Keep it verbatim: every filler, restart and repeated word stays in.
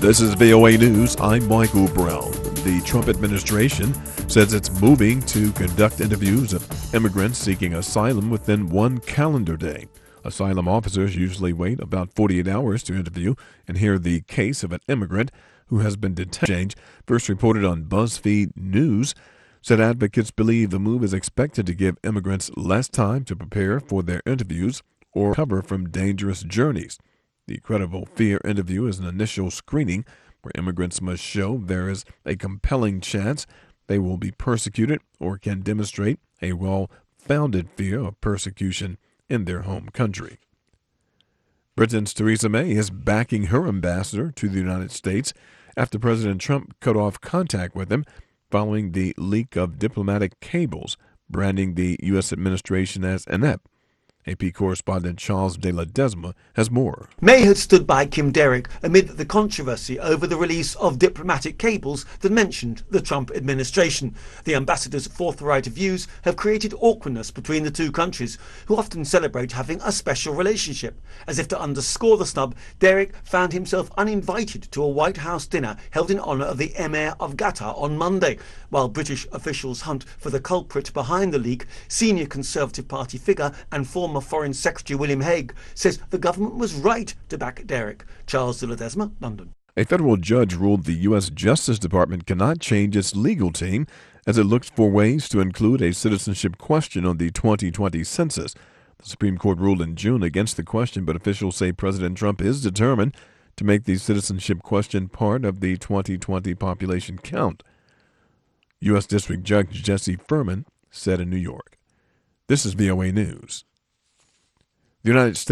This is V O A News. I'm Michael Brown. The Trump administration says it's moving to conduct interviews of immigrants seeking asylum within one calendar day. Asylum officers usually wait about forty-eight hours to interview and hear the case of an immigrant who has been detained. First reported on BuzzFeed News, said advocates believe the move is expected to give immigrants less time to prepare for their interviews or recover from dangerous journeys. The Credible Fear interview is an initial screening where immigrants must show there is a compelling chance they will be persecuted or can demonstrate a well-founded fear of persecution in their home country. Britain's Theresa May is backing her ambassador to the United States after President Trump cut off contact with him following the leak of diplomatic cables branding the U S administration as inept. A P correspondent Charles de Ledesma has more. May had stood by Kim Derrick amid the controversy over the release of diplomatic cables that mentioned the Trump administration. The ambassador's forthright views have created awkwardness between the two countries, who often celebrate having a special relationship. As if to underscore the snub, Derrick found himself uninvited to a White House dinner held in honour of the Emir of Qatar on Monday. While British officials hunt for the culprit behind the leak, senior Conservative Party figure and former Foreign Secretary William Hague says the government was right to back Derrick. Charles de Ledesma, London. A federal judge ruled the U S Justice Department cannot change its legal team as it looks for ways to include a citizenship question on the twenty twenty census. The Supreme Court ruled in June against the question, but officials say President Trump is determined to make the citizenship question part of the twenty twenty population count. U S District Judge Jesse Furman said in New York. This is V O A News. The United States